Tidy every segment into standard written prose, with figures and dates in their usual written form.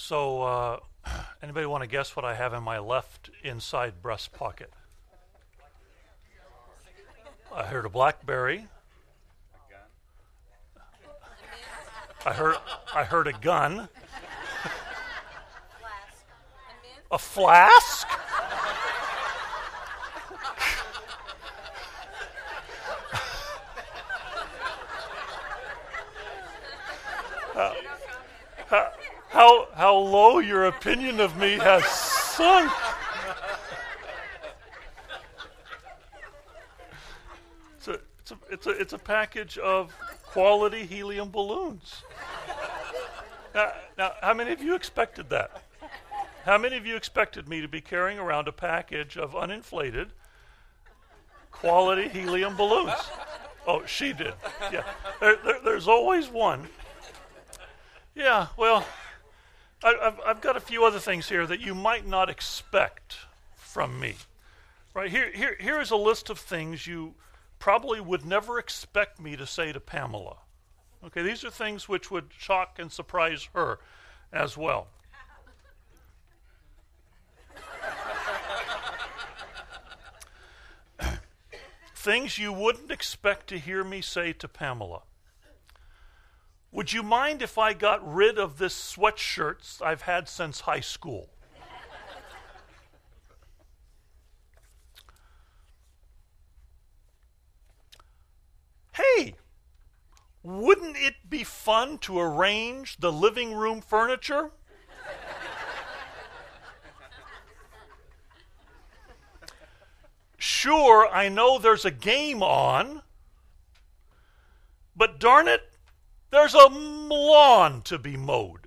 So, anybody want to guess what I have in my left inside breast pocket? I heard a BlackBerry. I heard a gun. A flask? How low your opinion of me has sunk. It's a package of quality helium balloons. Now, how many of you expected that? How many of you expected me to be carrying around a package of uninflated quality helium balloons? Oh, she did. Yeah, there's always one. Yeah, well, I've got a few other things here that you might not expect from me. Right, here is a list of things you probably would never expect me to say to Pamela. Okay, these are things which would shock and surprise her as well. Things you wouldn't expect to hear me say to Pamela. Would you mind if I got rid of this sweatshirt I've had since high school? Hey, wouldn't it be fun to arrange the living room furniture? Sure, I know there's a game on, but darn it, there's a lawn to be mowed.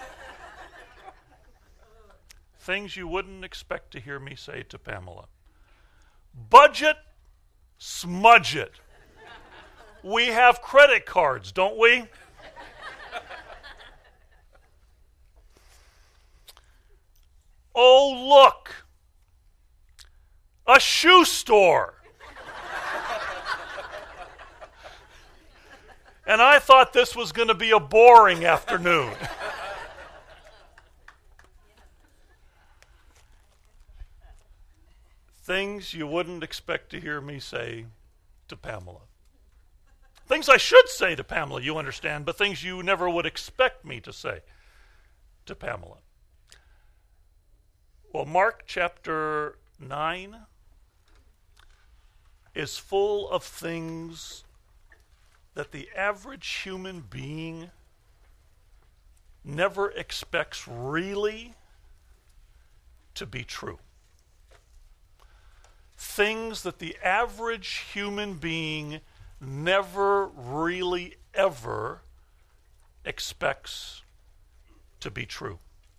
Things you wouldn't expect to hear me say to Pamela. Budget, smudge it. We have credit cards, don't we? Oh, look, a shoe store. And I thought this was going to be a boring afternoon. Things you wouldn't expect to hear me say to Pamela. Things I should say to Pamela, you understand, but things you never would expect me to say to Pamela. Well, Mark chapter 9 is full of things that the average human being never expects really to be true. Things that the average human being never really ever expects to be true.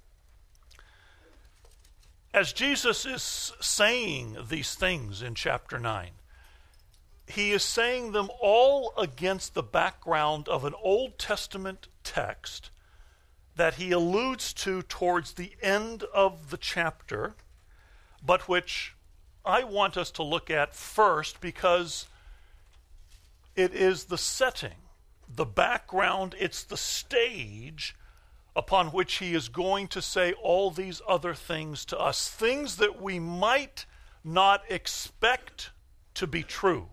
As Jesus is saying these things in chapter 9, he is saying them all against the background of an Old Testament text that he alludes to towards the end of the chapter, but which I want us to look at first because it is the setting, the background, it's the stage upon which he is going to say all these other things to us, things that we might not expect to be true,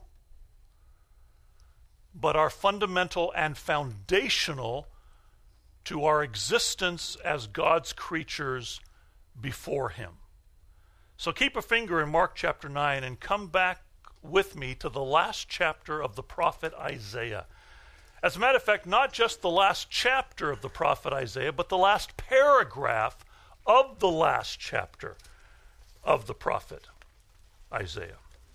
but are fundamental and foundational to our existence as God's creatures before him. So keep a finger in Mark chapter 9 and come back with me to the last chapter of the prophet Isaiah. As a matter of fact, not just the last chapter of the prophet Isaiah, but the last paragraph of the last chapter of the prophet Isaiah.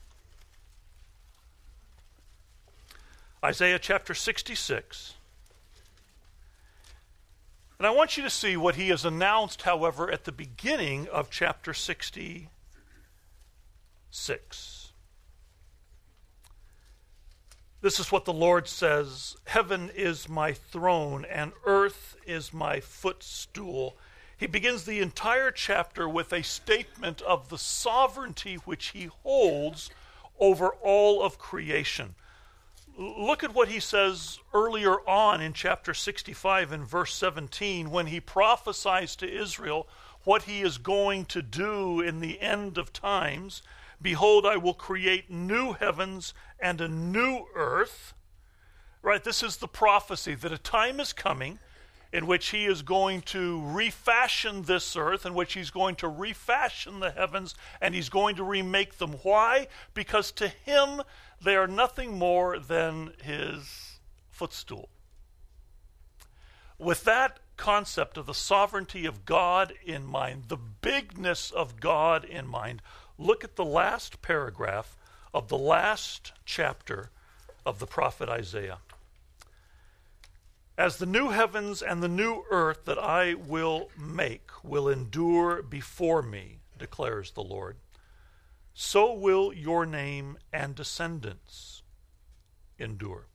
Isaiah chapter 66. And I want you to see what he has announced, however, at the beginning of chapter 66. This is what the Lord says: "Heaven is my throne, and earth is my footstool." He begins the entire chapter with a statement of the sovereignty which he holds over all of creation. Look at what he says earlier on in chapter 65 and verse 17 when he prophesies to Israel what he is going to do in the end of times. Behold, I will create new heavens and a new earth. Right, this is the prophecy that a time is coming in which he is going to refashion this earth, in which he's going to refashion the heavens, and he's going to remake them. Why? Because to him, they are nothing more than his footstool. With that concept of the sovereignty of God in mind, the bigness of God in mind, look at the last paragraph of the last chapter of the prophet Isaiah. As the new heavens and the new earth that I will make will endure before me, declares the Lord, so will your name and descendants endure.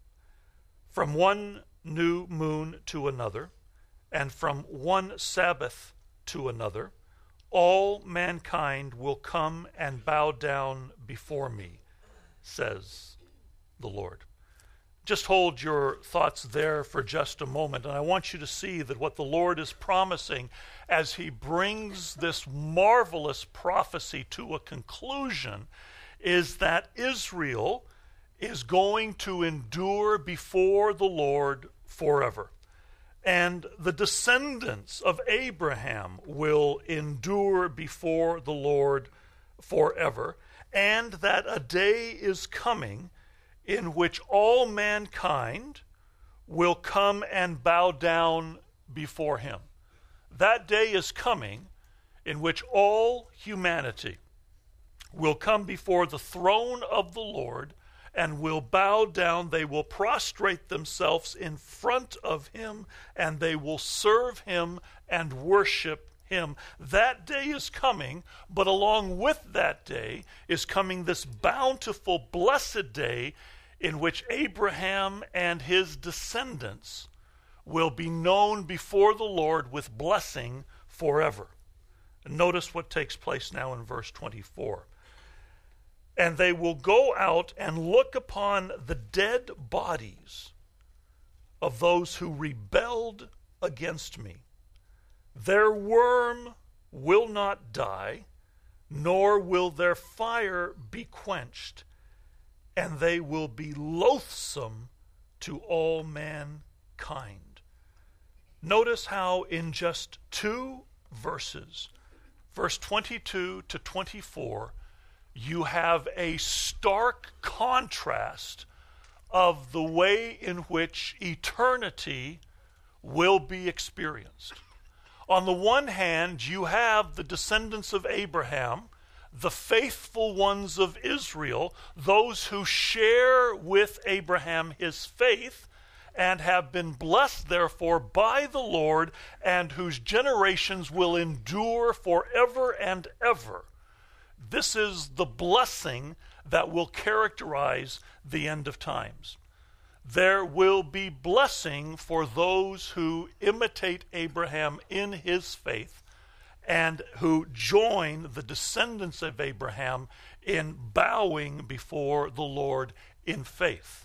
From one new moon to another, and from one Sabbath to another, all mankind will come and bow down before me, says the Lord. Just hold your thoughts there for just a moment, and I want you to see that what the Lord is promising as he brings this marvelous prophecy to a conclusion is that Israel is going to endure before the Lord forever. And the descendants of Abraham will endure before the Lord forever, and that a day is coming in which all mankind will come and bow down before him. That day is coming in which all humanity will come before the throne of the Lord and will bow down. They will prostrate themselves in front of him, and they will serve him and worship him. That day is coming, but along with that day is coming this bountiful, blessed day in which Abraham and his descendants will be known before the Lord with blessing forever. Notice what takes place now in verse 24. And they will go out and look upon the dead bodies of those who rebelled against me. Their worm will not die, nor will their fire be quenched, and they will be loathsome to all mankind. Notice how in just 2 verses, verse 22 to 24, you have a stark contrast of the way in which eternity will be experienced. On the one hand, you have the descendants of Abraham, the faithful ones of Israel, those who share with Abraham his faith and have been blessed, therefore, by the Lord, and whose generations will endure forever and ever. This is the blessing that will characterize the end of times. There will be blessing for those who imitate Abraham in his faith and who join the descendants of Abraham in bowing before the Lord in faith.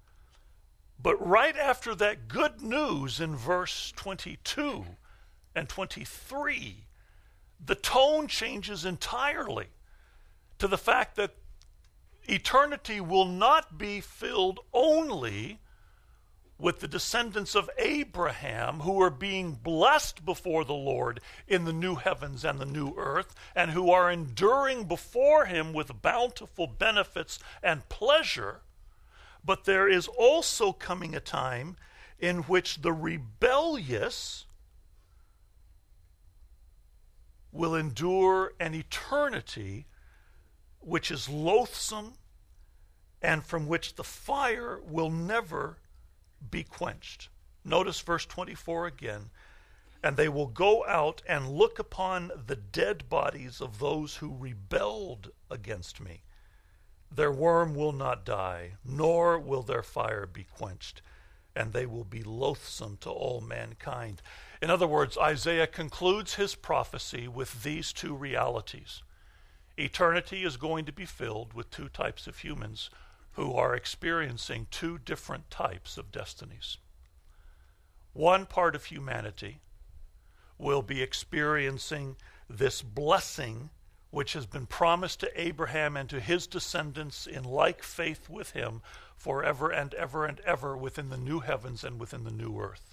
But right after that good news in verse 22 and 23, the tone changes entirely to the fact that eternity will not be filled only with the descendants of Abraham who are being blessed before the Lord in the new heavens and the new earth, and who are enduring before him with bountiful benefits and pleasure, but there is also coming a time in which the rebellious will endure an eternity which is loathsome and from which the fire will never be quenched. Notice verse 24 again. And they will go out and look upon the dead bodies of those who rebelled against me. Their worm will not die, nor will their fire be quenched, and they will be loathsome to all mankind. In other words, Isaiah concludes his prophecy with these two realities. Eternity is going to be filled with two types of humans who are experiencing two different types of destinies. One part of humanity will be experiencing this blessing which has been promised to Abraham and to his descendants in like faith with him forever and ever and ever within the new heavens and within the new earth.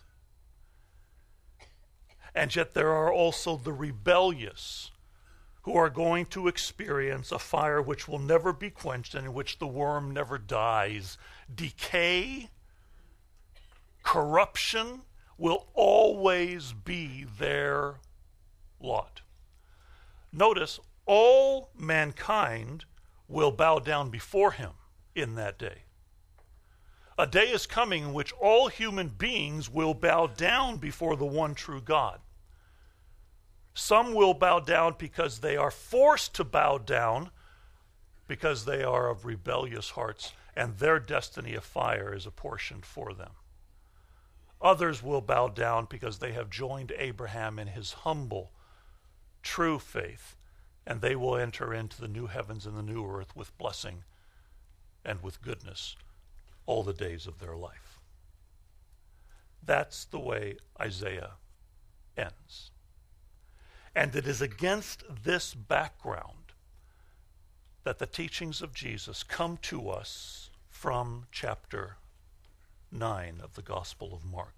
And yet there are also the rebellious who are going to experience a fire which will never be quenched and in which the worm never dies. Decay, corruption will always be their lot. Notice, all mankind will bow down before him in that day. A day is coming in which all human beings will bow down before the one true God. Some will bow down because they are forced to bow down because they are of rebellious hearts and their destiny of fire is apportioned for them. Others will bow down because they have joined Abraham in his humble, true faith, and they will enter into the new heavens and the new earth with blessing and with goodness all the days of their life. That's the way Isaiah ends. And it is against this background that the teachings of Jesus come to us from chapter 9 of the Gospel of Mark.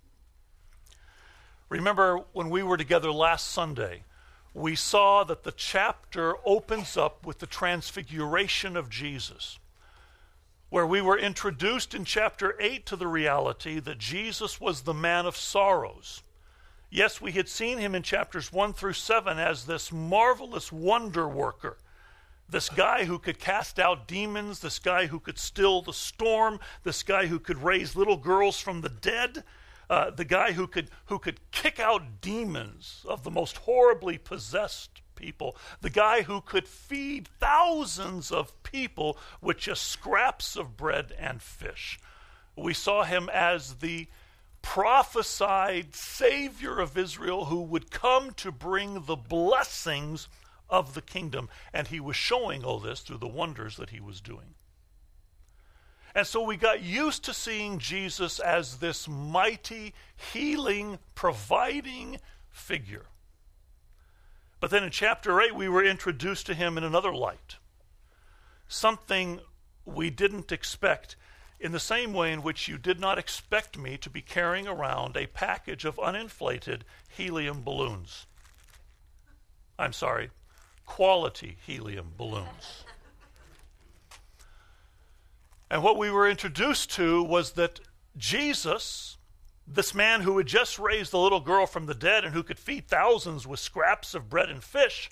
Remember when we were together last Sunday, we saw that the chapter opens up with the transfiguration of Jesus, where we were introduced in chapter 8 to the reality that Jesus was the man of sorrows. Yes, we had seen him in chapters 1 through 7 as this marvelous wonder worker, this guy who could cast out demons, this guy who could still the storm, this guy who could raise little girls from the dead, the guy who could kick out demons of the most horribly possessed people, the guy who could feed thousands of people with just scraps of bread and fish. We saw him as the prophesied Savior of Israel who would come to bring the blessings of the kingdom. And he was showing all this through the wonders that he was doing. And so we got used to seeing Jesus as this mighty, healing, providing figure. But then in chapter 8, we were introduced to him in another light. Something we didn't expect, in the same way in which you did not expect me to be carrying around a package of uninflated helium balloons. I'm sorry, quality helium balloons. And what we were introduced to was that Jesus, this man who had just raised the little girl from the dead and who could feed thousands with scraps of bread and fish,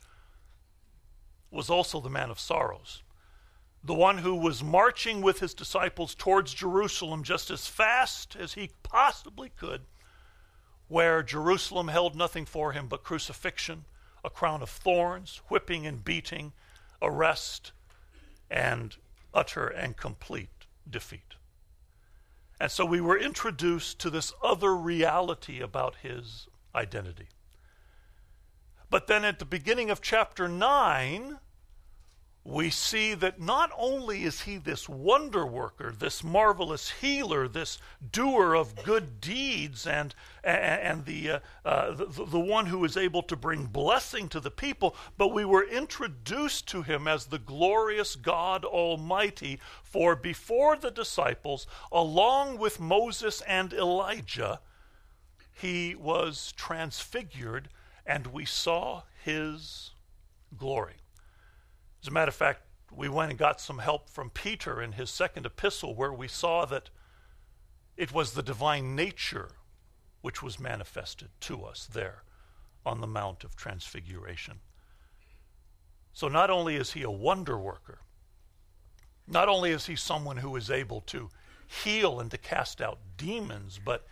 was also the man of sorrows. The one who was marching with his disciples towards Jerusalem just as fast as he possibly could, where Jerusalem held nothing for him but crucifixion, a crown of thorns, whipping and beating, arrest, and utter and complete defeat. And so we were introduced to this other reality about his identity. But then at the beginning of chapter 9, we see that not only is he this wonder worker, this marvelous healer, this doer of good deeds, and the one who is able to bring blessing to the people, but we were introduced to him as the glorious God Almighty. For before the disciples, along with Moses and Elijah, he was transfigured, and we saw his glory. As a matter of fact, we went and got some help from Peter in his second epistle, where we saw that it was the divine nature which was manifested to us there on the Mount of Transfiguration. So not only is he a wonder worker, not only is he someone who is able to heal and to cast out demons, but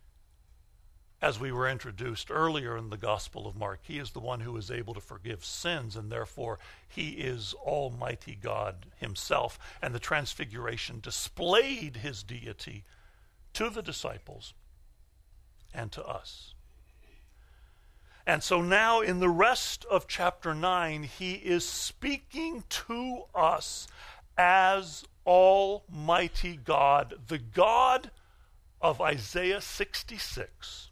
as we were introduced earlier in the Gospel of Mark, he is the one who is able to forgive sins, and therefore he is Almighty God himself. And the Transfiguration displayed his deity to the disciples and to us. And so now in the rest of chapter 9, he is speaking to us as Almighty God, the God of Isaiah 66.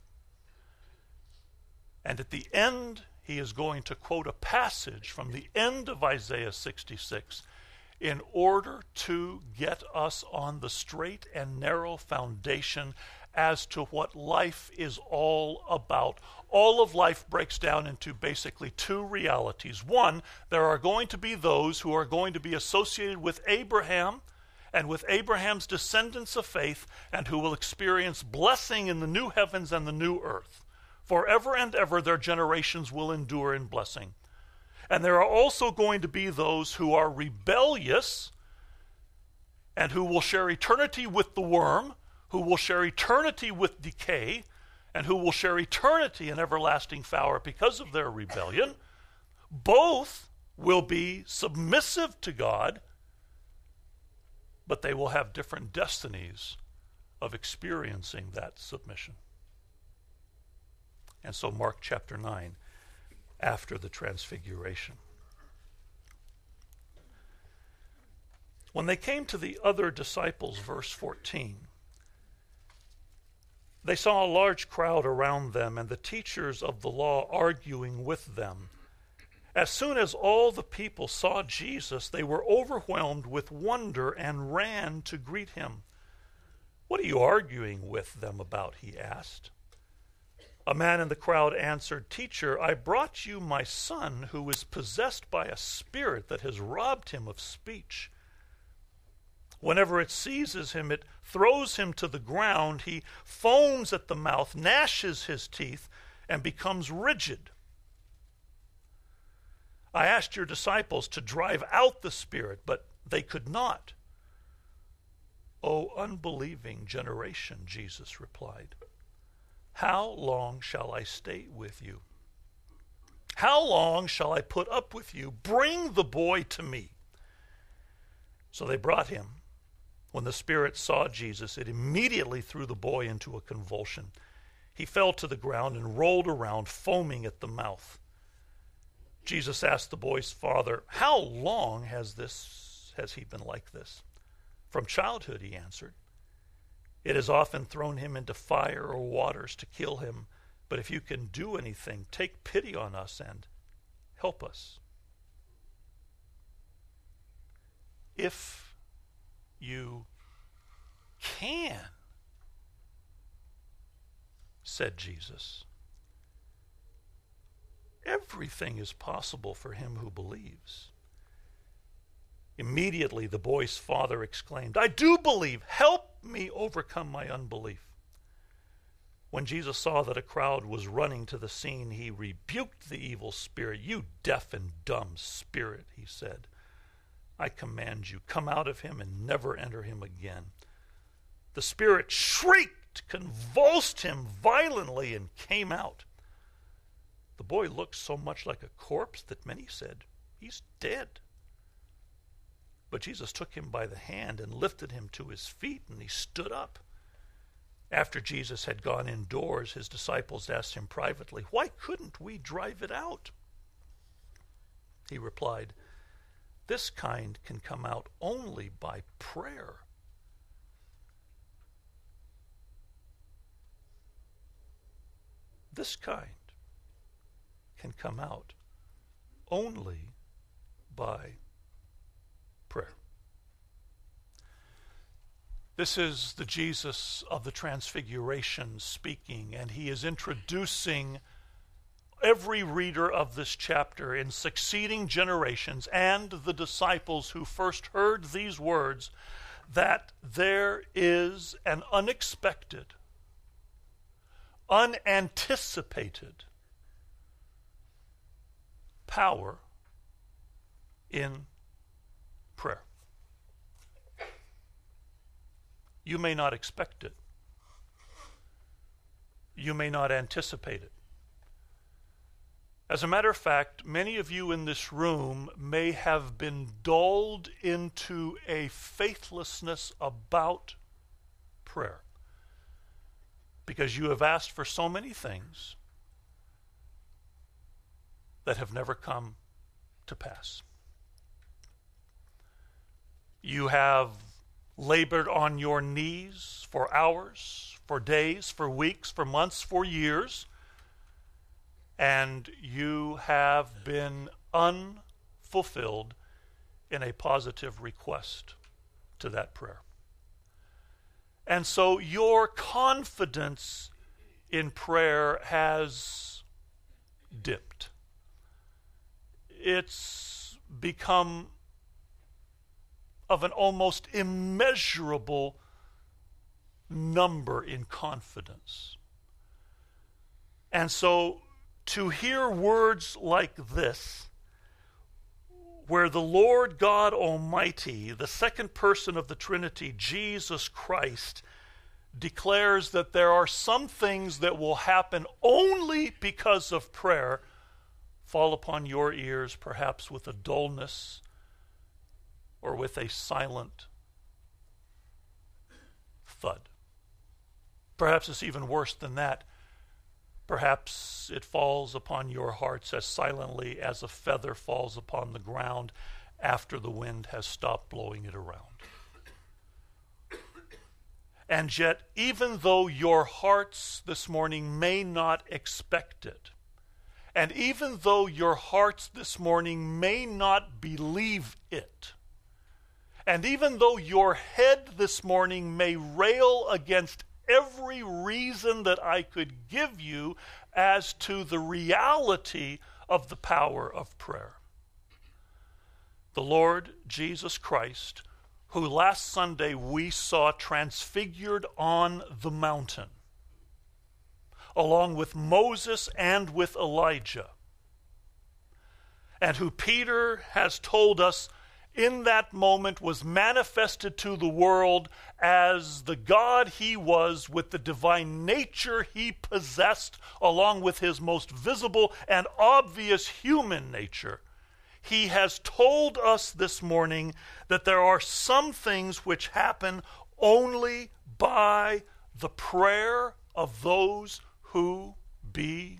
And at the end, he is going to quote a passage from the end of Isaiah 66 in order to get us on the straight and narrow foundation as to what life is all about. All of life breaks down into basically two realities. One, there are going to be those who are going to be associated with Abraham and with Abraham's descendants of faith, and who will experience blessing in the new heavens and the new earth. Forever and ever their generations will endure in blessing. And there are also going to be those who are rebellious and who will share eternity with the worm, who will share eternity with decay, and who will share eternity in everlasting fire because of their rebellion. Both will be submissive to God, but they will have different destinies of experiencing that submission. And so Mark chapter 9, after the transfiguration. When they came to the other disciples, verse 14, they saw a large crowd around them and the teachers of the law arguing with them. As soon as all the people saw Jesus, they were overwhelmed with wonder and ran to greet him. "What are you arguing with them about?" he asked. A man in the crowd answered, "Teacher, I brought you my son who is possessed by a spirit that has robbed him of speech. Whenever it seizes him, it throws him to the ground. He foams at the mouth, gnashes his teeth, and becomes rigid. I asked your disciples to drive out the spirit, but they could not." "O unbelieving generation," Jesus replied, "how long shall I stay with you? How long shall I put up with you? Bring the boy to me." So they brought him. When the spirit saw Jesus, it immediately threw the boy into a convulsion. He fell to the ground and rolled around, foaming at the mouth. Jesus asked the boy's father, "How long has he been like this?" "From childhood," he answered. "It has often thrown him into fire or waters to kill him. But if you can do anything, take pity on us and help us." "If you can," said Jesus. "Everything is possible for him who believes." Immediately the boy's father exclaimed, "I do believe. Help me overcome my unbelief." When Jesus saw that a crowd was running to the scene, he rebuked the evil spirit. "You deaf and dumb spirit," he said, "I command you, come out of him and never enter him again." The spirit shrieked, convulsed him violently, and came out. The boy looked so much like a corpse that many said, "He's dead." But Jesus took him by the hand and lifted him to his feet, and he stood up. After Jesus had gone indoors, his disciples asked him privately, "Why couldn't we drive it out?" He replied, "This kind can come out only by prayer." This kind can come out only by prayer. This is the Jesus of the Transfiguration speaking, and he is introducing every reader of this chapter in succeeding generations and the disciples who first heard these words that there is an unexpected, unanticipated power in prayer. You may not expect it. You may not anticipate it. As a matter of fact, many of you in this room may have been dulled into a faithlessness about prayer because you have asked for so many things that have never come to pass. You have labored on your knees for hours, for days, for weeks, for months, for years, and you have been unfulfilled in a positive request to that prayer. And so your confidence in prayer has dipped. It's become of an almost immeasurable number in confidence. And so to hear words like this, where the Lord God Almighty, the second person of the Trinity, Jesus Christ, declares that there are some things that will happen only because of prayer, fall upon your ears perhaps with a dullness or with a silent thud. Perhaps it's even worse than that. Perhaps it falls upon your hearts as silently as a feather falls upon the ground after the wind has stopped blowing it around. And yet, even though your hearts this morning may not expect it, and even though your hearts this morning may not believe it, and even though your head this morning may rail against every reason that I could give you as to the reality of the power of prayer, the Lord Jesus Christ, who last Sunday we saw transfigured on the mountain, along with Moses and with Elijah, and who Peter has told us in that moment was manifested to the world as the God he was, with the divine nature he possessed, along with his most visible and obvious human nature. He has told us this morning that there are some things which happen only by the prayer of those who believe.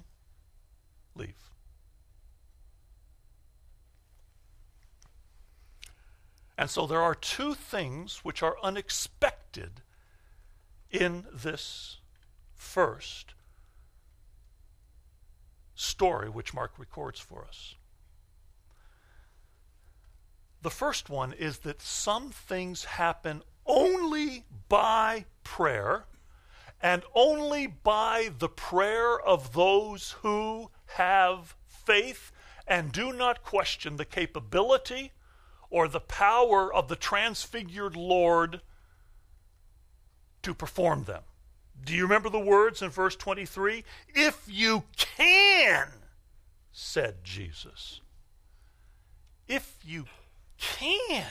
And so there are two things which are unexpected in this first story which Mark records for us. The first one is that some things happen only by prayer, and only by the prayer of those who have faith and do not question the capability or the power of the transfigured Lord to perform them. Do you remember the words in verse 23? If you can, said Jesus. If you can.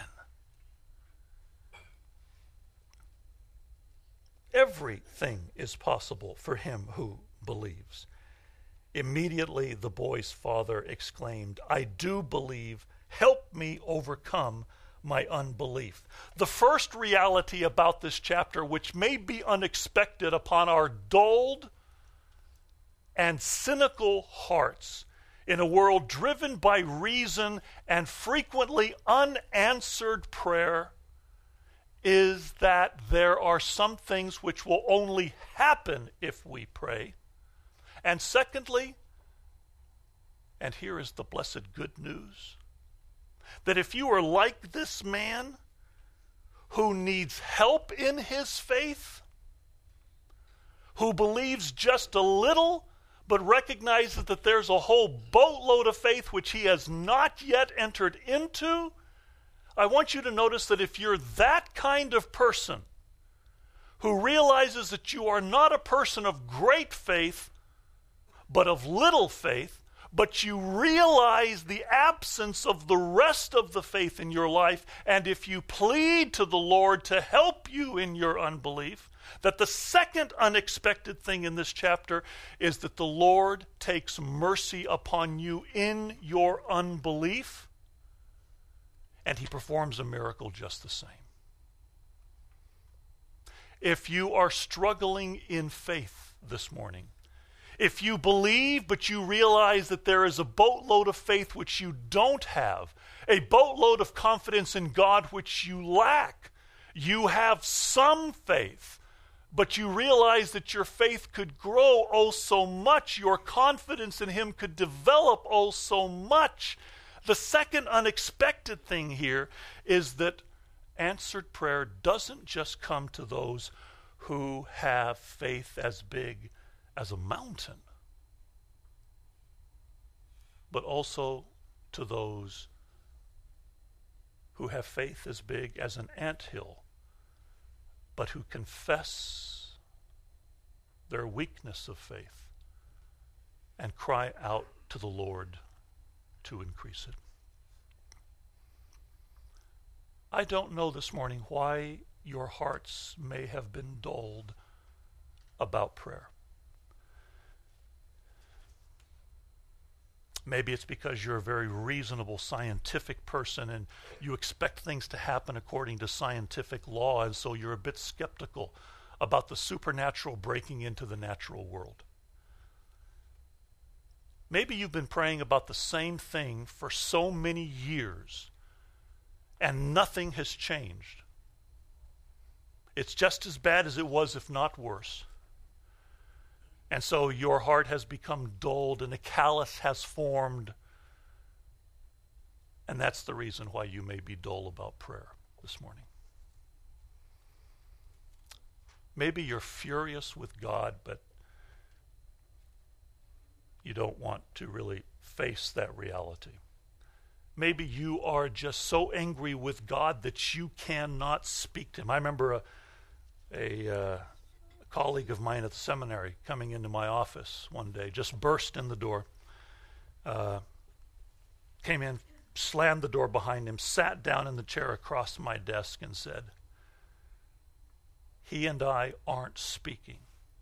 Everything is possible for him who believes. Immediately the boy's father exclaimed, I do believe. Help me overcome my unbelief. The first reality about this chapter, which may be unexpected upon our dulled and cynical hearts in a world driven by reason and frequently unanswered prayer, is that there are some things which will only happen if we pray. And secondly, and here is the blessed good news, that if you are like this man who needs help in his faith, who believes just a little, but recognizes that there's a whole boatload of faith which he has not yet entered into, I want you to notice that if you're that kind of person who realizes that you are not a person of great faith, but of little faith, but you realize the absence of the rest of the faith in your life, and if you plead to the Lord to help you in your unbelief, that the second unexpected thing in this chapter is that the Lord takes mercy upon you in your unbelief, and he performs a miracle just the same. If you are struggling in faith this morning, If you believe, but you realize that there is a boatload of faith which you don't have, a boatload of confidence in God which you lack, you have some faith, but you realize that your faith could grow oh so much, your confidence in Him could develop oh so much. The second unexpected thing here is that answered prayer doesn't just come to those who have faith as big as a mountain, but also to those who have faith as big as an anthill, but who confess their weakness of faith and cry out to the Lord to increase it. I don't know this morning why your hearts may have been dulled about prayer. Maybe it's because you're a very reasonable, scientific person and you expect things to happen according to scientific law, and so you're a bit skeptical about the supernatural breaking into the natural world. Maybe you've been praying about the same thing for so many years and nothing has changed. It's just as bad as it was, if not worse. And so your heart has become dulled and a callus has formed. And that's the reason why you may be dull about prayer this morning. Maybe you're furious with God, but you don't want to really face that reality. Maybe you are just so angry with God that you cannot speak to Him. I remember a colleague of mine at the seminary coming into my office one day, just burst in the door, came in, slammed the door behind him, sat down in the chair across my desk and said, "He and I aren't speaking.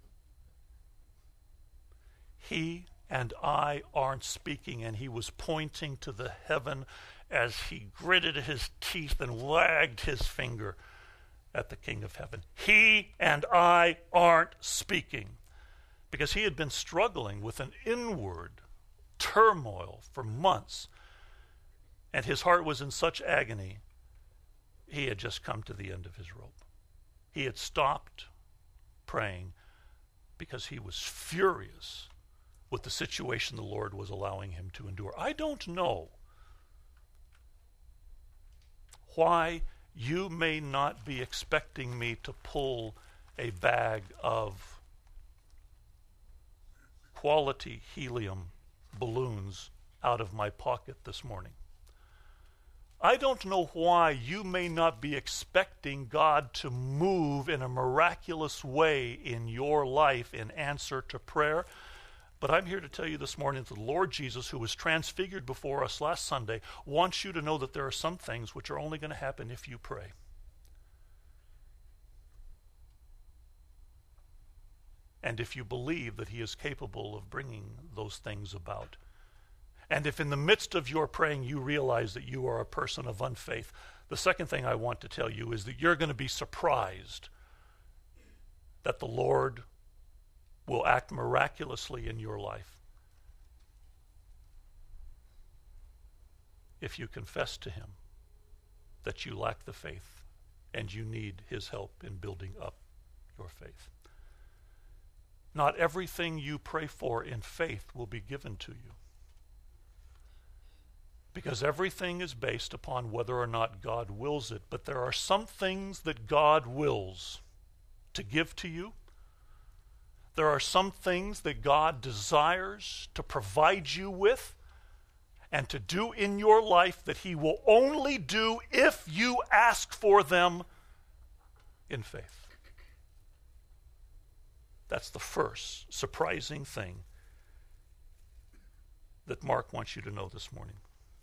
He and I aren't speaking." And he was pointing to the heaven as he gritted his teeth and wagged his finger at the King of Heaven. He and I aren't speaking. Because he had been struggling with an inward turmoil for months. And his heart was in such agony, he had just come to the end of his rope. He had stopped praying because he was furious with the situation the Lord was allowing him to endure. I don't know why you may not be expecting me to pull a bag of quality helium balloons out of my pocket this morning. I don't know why you may not be expecting God to move in a miraculous way in your life in answer to prayer. But I'm here to tell you this morning that the Lord Jesus, who was transfigured before us last Sunday, wants you to know that there are some things which are only going to happen if you pray. And if you believe that He is capable of bringing those things about. And if in the midst of your praying you realize that you are a person of unfaith, the second thing I want to tell you is that you're going to be surprised that the Lord will act miraculously in your life if you confess to Him that you lack the faith and you need His help in building up your faith. Not everything you pray for in faith will be given to you, because everything is based upon whether or not God wills it. But there are some things that God wills to give to you. There are some things that God desires to provide you with and to do in your life that He will only do if you ask for them in faith. That's the first surprising thing that Mark wants you to know this morning.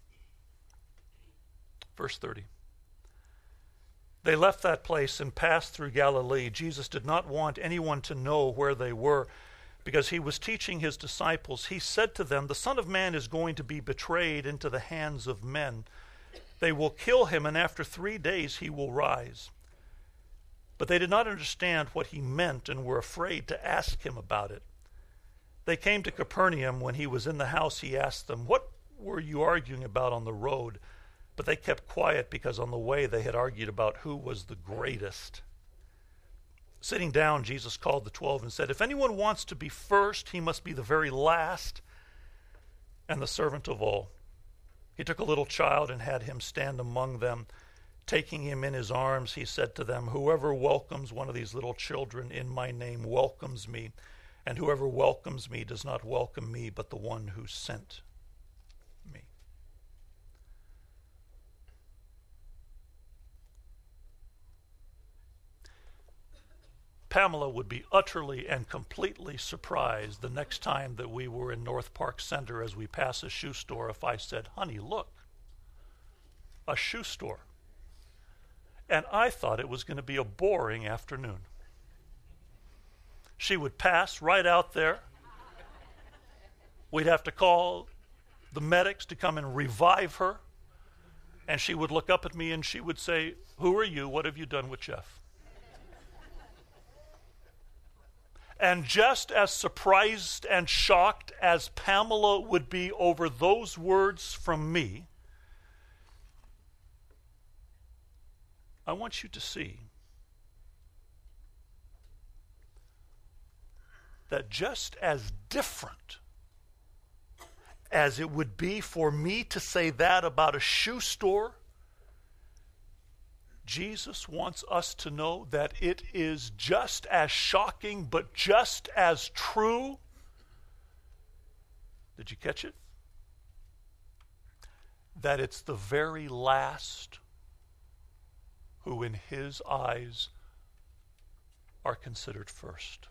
Verse 30. They left that place and passed through Galilee. Jesus did not want anyone to know where they were because He was teaching His disciples. He said to them, "The Son of Man is going to be betrayed into the hands of men. They will kill Him, and after 3 days He will rise." But they did not understand what He meant and were afraid to ask Him about it. they came to Capernaum. When he was in the house, he asked them, "What were you arguing about on the road?" But they kept quiet because on the way they had argued about who was the greatest. Sitting down, Jesus called the 12 and said, "If anyone wants to be first, he must be the very last and the servant of all." He took a little child and had him stand among them. Taking him in his arms, he said to them, "Whoever welcomes one of these little children in my name welcomes me, and whoever welcomes me does not welcome me, but the one who sent me." Pamela would be utterly and completely surprised the next time that we were in North Park Center as we pass a shoe store if I said, "Honey, look, a shoe store." And I thought it was going to be a boring afternoon. She would pass right out there. We'd have to call the medics to come and revive her. And she would look up at me and she would say, "Who are you? What have you done with Jeff?" And just as surprised and shocked as Pamela would be over those words from me, I want you to see that just as different as it would be for me to say that about a shoe store, Jesus wants us to know that it is just as shocking, but just as true. Did you catch it? That it's the very last who in his eyes are considered first.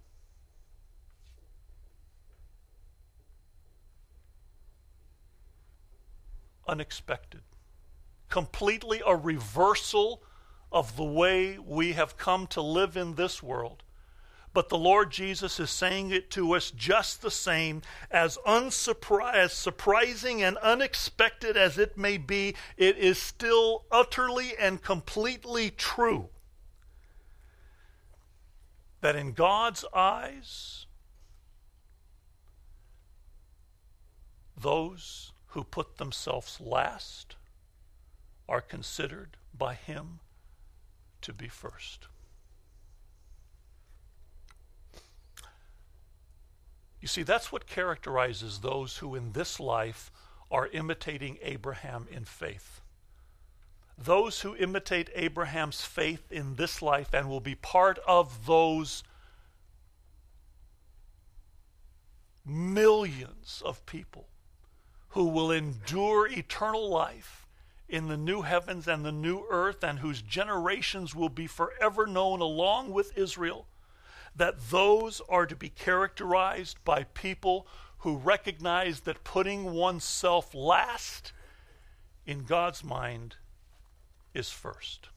Unexpected. Completely a reversal of the way we have come to live in this world. But the Lord Jesus is saying it to us just the same, as surprising and unexpected as it may be, it is still utterly and completely true that in God's eyes, those who put themselves last are considered by him to be first. You see, that's what characterizes those who in this life are imitating Abraham in faith. Those who imitate Abraham's faith in this life and will be part of those millions of people who will endure eternal life in the new heavens and the new earth, and whose generations will be forever known along with Israel, that those are to be characterized by people who recognize that putting oneself last in God's mind is first.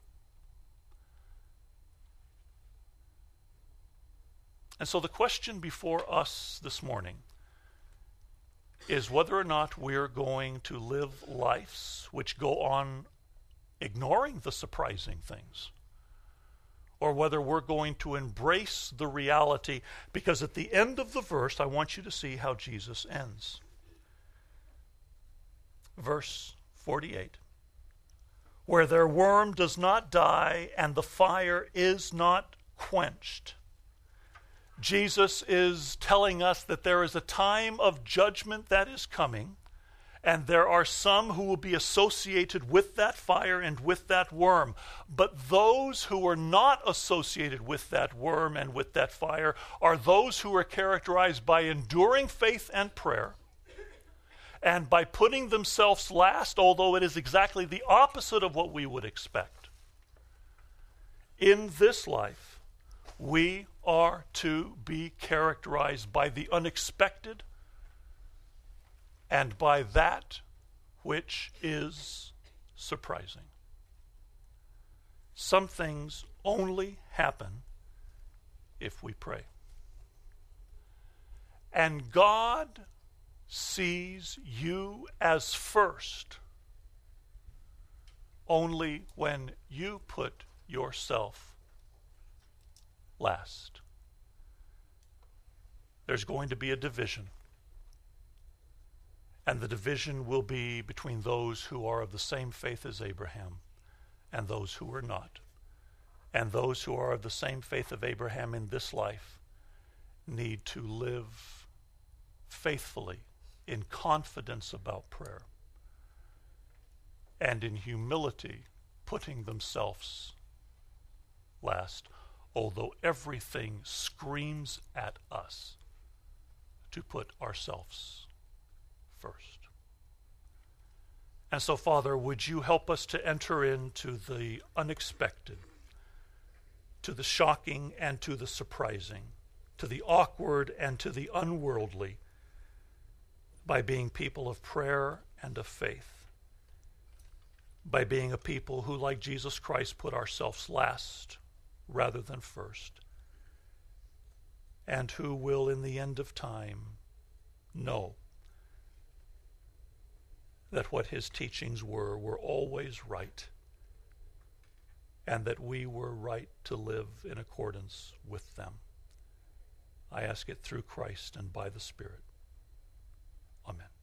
And so the question before us this morning is whether or not we're going to live lives which go on ignoring the surprising things, or whether we're going to embrace the reality, because at the end of the verse, I want you to see how Jesus ends. Verse 48. Where their worm does not die and the fire is not quenched. Jesus is telling us that there is a time of judgment that is coming, and there are some who will be associated with that fire and with that worm. But those who are not associated with that worm and with that fire are those who are characterized by enduring faith and prayer, and by putting themselves last, although it is exactly the opposite of what we would expect. In this life, we are to be characterized by the unexpected and by that which is surprising. Some things only happen if we pray. And God sees you as first only when you put yourself last. there's going to be a division. And the division will be between those who are of the same faith as Abraham and those who are not. And those who are of the same faith of Abraham in this life need to live faithfully in confidence about prayer and in humility, putting themselves last, although everything screams at us to put ourselves first. And so, Father, would you help us to enter into the unexpected, to the shocking and to the surprising, to the awkward and to the unworldly, by being people of prayer and of faith, by being a people who, like Jesus Christ, put ourselves last rather than first, and who will, in the end of time, know that what his teachings were always right, and that we were right to live in accordance with them. I ask it through Christ and by the Spirit. Amen.